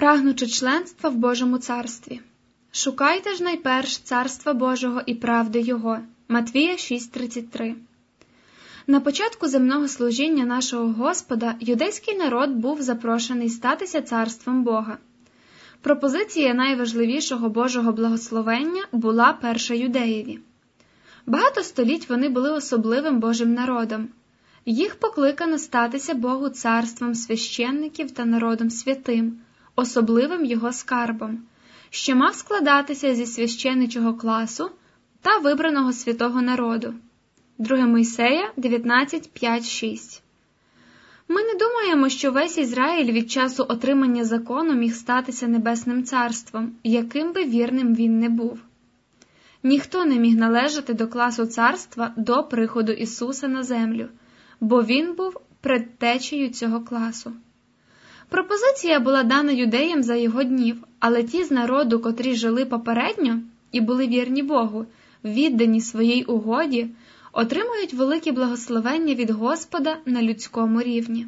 прагнучи членства в Божому царстві. Шукайте ж найперш царства Божого і правди Його. Матвія 6:33. На початку земного служіння нашого Господа юдейський народ був запрошений статися царством Бога. Пропозиція найважливішого Божого благословення була перша Юдеєві. Багато століть вони були особливим Божим народом. Їх покликано статися Богу царством священників та народом святим, особливим Його скарбом, що мав складатися зі священичого класу та вибраного святого народу. 2 Мойсея 19:5-6. Ми не думаємо, що весь Ізраїль від часу отримання закону міг статися небесним царством, яким би вірним він не був. Ніхто не міг належати до класу царства до приходу Ісуса на землю, бо Він був предтечею цього класу. Пропозиція була дана юдеям за його днів, але ті з народу, котрі жили попередньо і були вірні Богу, віддані своїй угоді, отримують великі благословення від Господа на людському рівні.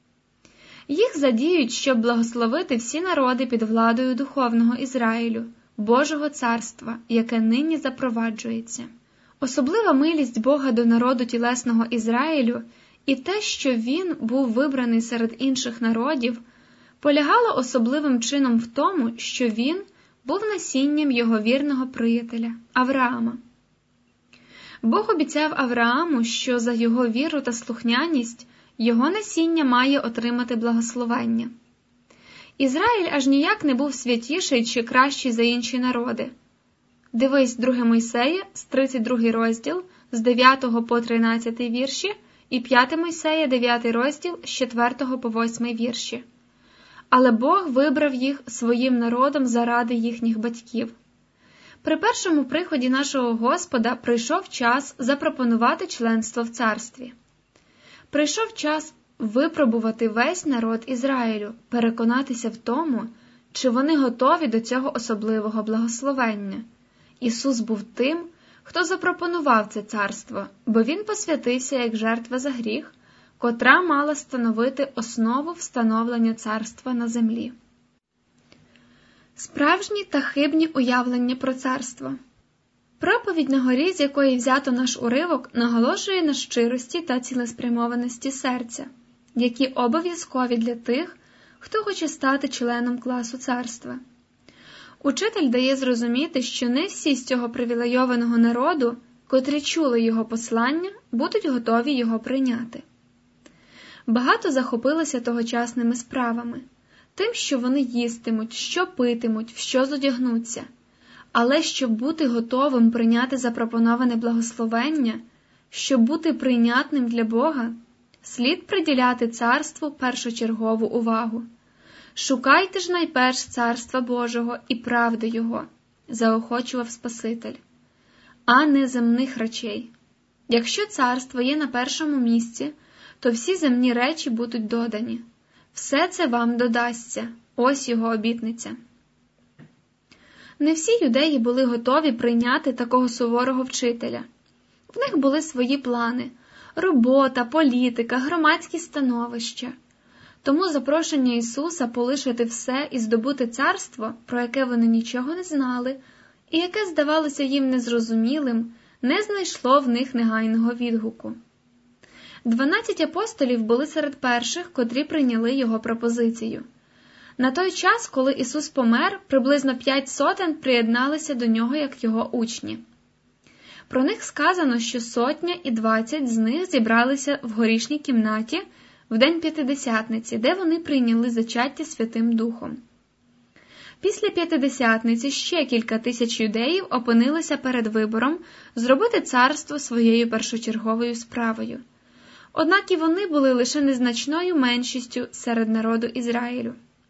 Їх задіють, щоб благословити всі народи під владою духовного Ізраїлю, Божого царства, яке нині запроваджується. Особлива милість Бога до народу тілесного Ізраїлю і те, що він був вибраний серед інших народів, полягало особливим чином в тому, що він був насінням його вірного приятеля Авраама. Бог обіцяв Аврааму, що за його віру та слухняність його насіння має отримати благословення. Ізраїль аж ніяк не був святіший чи кращий за інші народи. Дивись 2 Мойсея, 32 розділ, з 9 по 13 вірші, і 5 Мойсея, 9 розділ, з 4 по 8 вірші. Але Бог вибрав їх своїм народом заради їхніх батьків. При першому приході нашого Господа прийшов час запропонувати членство в царстві. Прийшов час випробувати весь народ Ізраїлю, переконатися в тому, чи вони готові до цього особливого благословення. Ісус був тим, хто запропонував це царство, бо Він посвятився як жертва за гріх, котра мала становити основу встановлення царства на землі. Справжні та хибні уявлення про царство. Проповідь на горі, з якої взято наш уривок, наголошує на щирості та цілеспрямованості серця, які обов'язкові для тих, хто хоче стати членом класу царства. Учитель дає зрозуміти, що не всі з цього привілейованого народу, котрі чули його послання, будуть готові його прийняти. Багато захопилися тогочасними справами, тим, що вони їстимуть, що питимуть, в що зодягнуться. Але щоб бути готовим прийняти запропоноване благословення, щоб бути прийнятним для Бога, слід приділяти царству першочергову увагу. «Шукайте ж найперш царства Божого і правди Його», – заохочував Спаситель, а не земних речей. Якщо царство є на першому місці, то всі земні речі будуть додані. Все це вам додасться. Ось його обітниця. Не всі юдеї були готові прийняти такого суворого вчителя. В них були свої плани – робота, політика, громадські становища. Тому запрошення Ісуса полишити все і здобути царство, про яке вони нічого не знали, і яке здавалося їм незрозумілим, не знайшло в них негайного відгуку. 12 апостолів були серед перших, котрі прийняли його пропозицію. На той час, коли Ісус помер, приблизно 500 приєдналися до нього як його учні. Про них сказано, що 120 з них зібралися в горішній кімнаті в день П'ятидесятниці, де вони прийняли зачаття Святим Духом. Після П'ятидесятниці ще кілька тисяч юдеїв опинилися перед вибором зробити царство своєю першочерговою справою. Однак і вони були лише незначною меншістю серед народу Ізраїлю.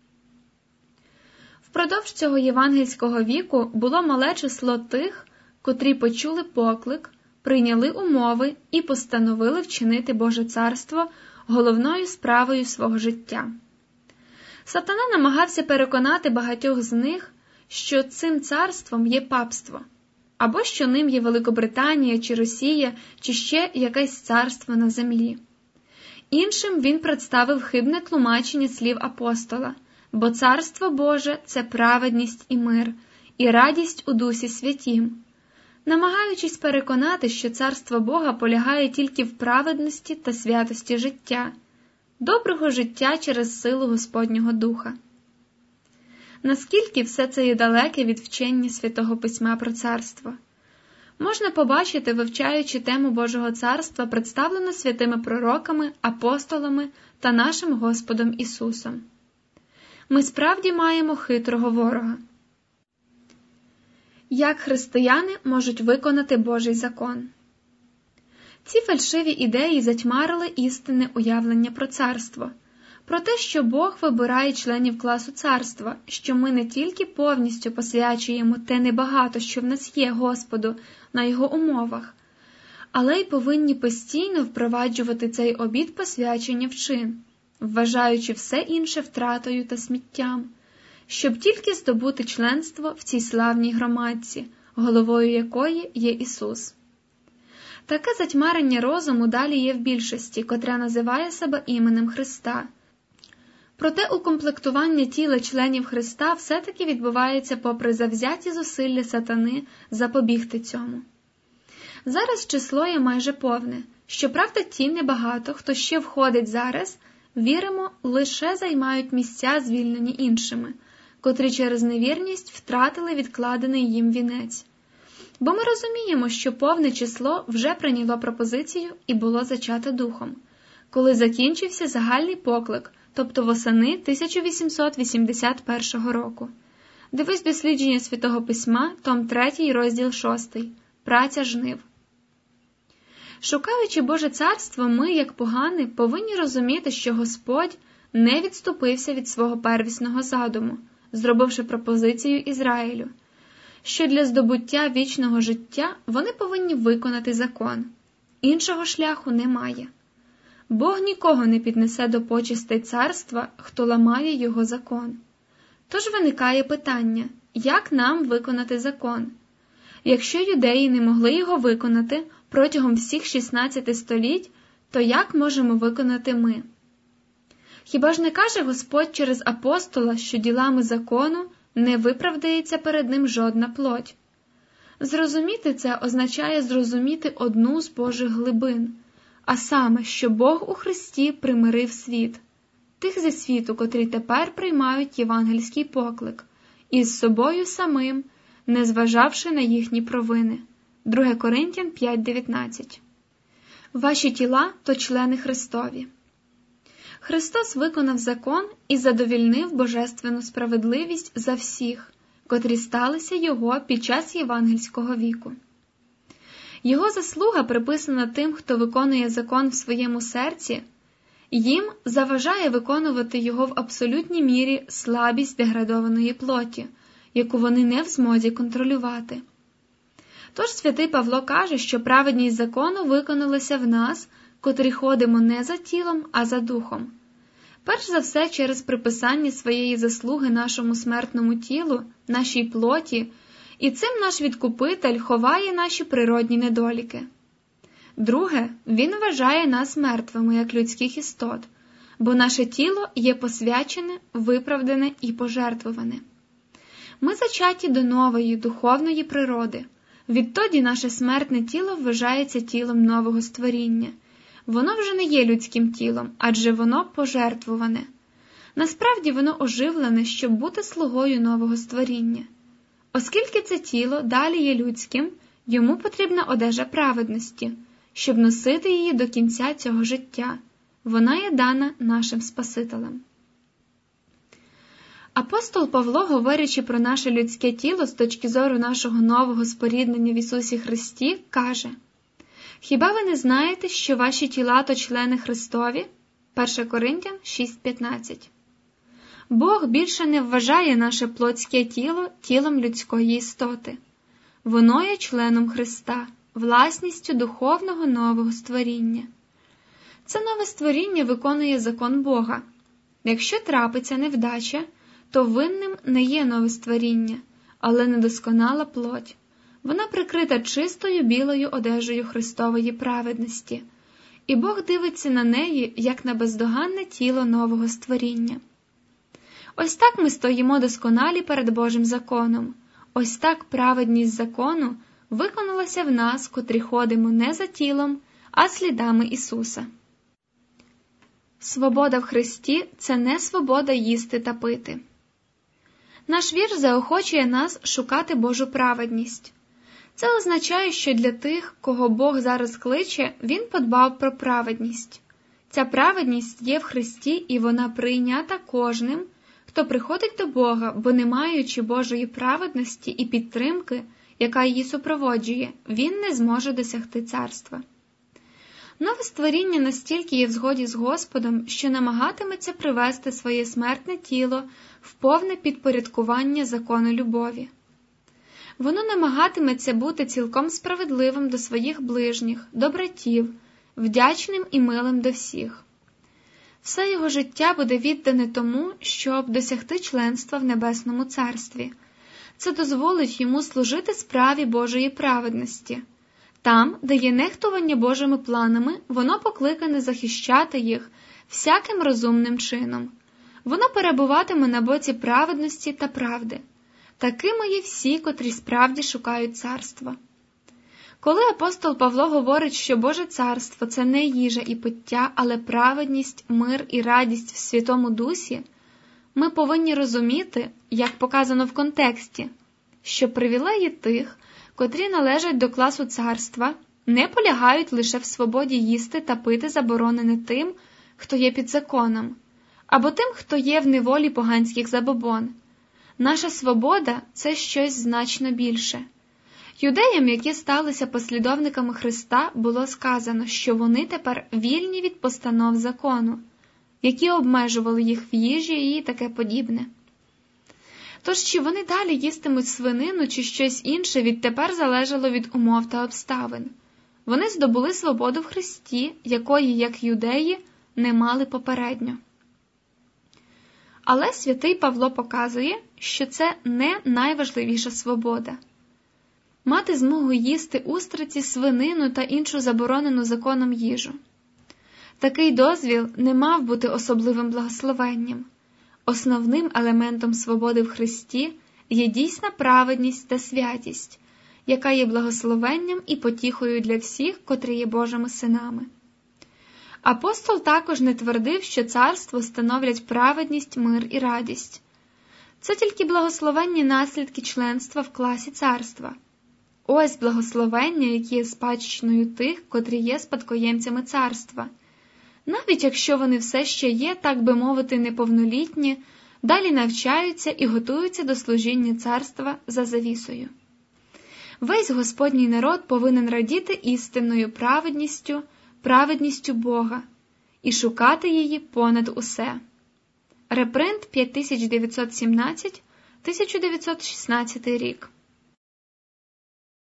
Впродовж цього євангельського віку було мале число тих, котрі почули поклик, прийняли умови і постановили вчинити Боже царство головною справою свого життя. Сатана намагався переконати багатьох з них, що цим царством є папство, або що ним є Великобританія чи Росія, чи ще якесь царство на землі. Іншим він представив хибне тлумачення слів апостола Бо Царство Боже – це праведність і мир, і радість у Дусі Святім. Намагаючись переконати, що Царство Бога полягає тільки в праведності та святості життя, доброго життя через силу Господнього Духа. Наскільки все це є далеке від вчення Святого Письма про царство? Можна побачити, вивчаючи тему Божого царства, представлену святими пророками, апостолами та нашим Господом Ісусом. Ми справді маємо хитрого ворога. Як християни можуть виконати Божий закон? Ці фальшиві ідеї затьмарили істинне уявлення про царство, про те, що Бог вибирає членів класу царства, що ми не тільки повністю посвячуємо те небагато, що в нас є Господу, на його умовах, але й повинні постійно впроваджувати цей обід посвячення в чин, вважаючи все інше втратою та сміттям, щоб тільки здобути членство в цій славній громадці, головою якої є Ісус. Таке затьмарення розуму далі є в більшості, котра називає себе іменем Христа. Проте укомплектування тіла членів Христа все-таки відбувається попри завзяті зусилля сатани запобігти цьому. Зараз число є майже повне. Щоправда, ті небагато, хто ще входить зараз, віримо, лише займають місця, звільнені іншими, котрі через невірність втратили відкладений їм вінець. Бо ми розуміємо, що повне число вже прийняло пропозицію і було зачато Духом, коли закінчився загальний поклик, тобто восени 1881 року. Дивись дослідження Святого Письма, том 3, розділ 6. Праця жнив. Шукаючи Боже царство, ми, як погани, повинні розуміти, що Господь не відступився від свого первісного задуму, зробивши пропозицію Ізраїлю, що для здобуття вічного життя вони повинні виконати закон. Іншого шляху немає. Бог нікого не піднесе до почестей царства, хто ламає його закон. Тож виникає питання, як нам виконати закон? Якщо юдеї не могли його виконати протягом всіх 16 століть, то як можемо виконати ми? Хіба ж не каже Господь через апостола, що ділами закону не виправдається перед ним жодна плоть? Зрозуміти це означає зрозуміти одну з Божих глибин, а саме, що Бог у Христі примирив світ, тих зі світу, котрі тепер приймають євангельський поклик, із собою самим, не зважавши на їхні провини. 2 Коринтян 5:19. Ваші тіла – то члени Христові. Христос виконав закон і задовільнив божественну справедливість за всіх, котрі сталися Його під час євангельського віку. Його заслуга приписана тим, хто виконує закон в своєму серці, їм заважає виконувати його в абсолютній мірі слабість деградованої плоті, яку вони не в змозі контролювати. Тож святий Павло каже, що праведність закону виконалася в нас, котрі ходимо не за тілом, а за духом. Перш за все через приписання своєї заслуги нашому смертному тілу, нашій плоті, і цим наш Відкупитель ховає наші природні недоліки. Друге, він вважає нас мертвими, як людських істот, бо наше тіло є посвячене, виправдане і пожертвоване. Ми зачаті до нової, духовної природи. Відтоді наше смертне тіло вважається тілом нового створіння. Воно вже не є людським тілом, адже воно пожертвуване. Насправді воно оживлене, щоб бути слугою нового створіння. Оскільки це тіло далі є людським, йому потрібна одежа праведності, щоб носити її до кінця цього життя. Вона є дана нашим Спасителем. Апостол Павло, говорячи про наше людське тіло з точки зору нашого нового споріднення в Ісусі Христі, каже: «Хіба ви не знаєте, що ваші тіла – то члени Христові?» 1 Коринтян 6:15. Бог більше не вважає наше плотське тіло тілом людської істоти. Воно є членом Христа, власністю духовного нового створіння. Це нове створіння виконує закон Бога. Якщо трапиться невдача, то винним не є нове створіння, але недосконала плоть. Вона прикрита чистою білою одежею Христової праведності, і Бог дивиться на неї, як на бездоганне тіло нового створіння. Ось так ми стоїмо досконалі перед Божим законом. Ось так праведність закону виконалася в нас, котрі ходимо не за тілом, а слідами Ісуса. Свобода в Христі – це не свобода їсти та пити. Наш вірш заохочує нас шукати Божу праведність. Це означає, що для тих, кого Бог зараз кличе, Він подбав про праведність. Ця праведність є в Христі, і вона прийнята кожним, хто приходить до Бога, бо не маючи Божої праведності і підтримки, яка її супроводжує, він не зможе досягти царства. Нове створіння настільки є в згоді з Господом, що намагатиметься привести своє смертне тіло в повне підпорядкування закону любові. Воно намагатиметься бути цілком справедливим до своїх ближніх, до братів, вдячним і милим до всіх. Все його життя буде віддане тому, щоб досягти членства в Небесному Царстві. Це дозволить йому служити справі Божої праведності. Там, де є нехтування Божими планами, воно покликане захищати їх всяким розумним чином. Воно перебуватиме на боці праведності та правди. Такими є всі, котрі справді шукають царства. Коли апостол Павло говорить, що Боже царство – це не їжа і пиття, але праведність, мир і радість в Святому Дусі, ми повинні розуміти, як показано в контексті, що привілеї тих, котрі належать до класу царства, не полягають лише в свободі їсти та пити заборонене тим, хто є під законом, або тим, хто є в неволі поганських забобон. Наша свобода – це щось значно більше. Юдеям, які сталися послідовниками Христа, було сказано, що вони тепер вільні від постанов закону, які обмежували їх в їжі і таке подібне. Тож, чи вони далі їстимуть свинину чи щось інше, відтепер залежало від умов та обставин. Вони здобули свободу в Христі, якої, як юдеї, не мали попередньо. Але святий Павло показує, що це не найважливіша свобода. Мати змогу їсти устриці, свинину та іншу заборонену законом їжу. Такий дозвіл не мав бути особливим благословенням. Основним елементом свободи в Христі є дійсна праведність та святість, яка є благословенням і потіхою для всіх, котрі є Божими синами. Апостол також не твердив, що царство становлять праведність, мир і радість. Це тільки благословенні наслідки членства в класі царства. Ось благословення, які є спадщиною тих, котрі є спадкоємцями царства. Навіть якщо вони все ще є, так би мовити, неповнолітні, далі навчаються і готуються до служіння царства за завісою. Весь Господній народ повинен радіти істинною праведністю Бога і шукати її понад усе. Репринт 5917, 1916 рік.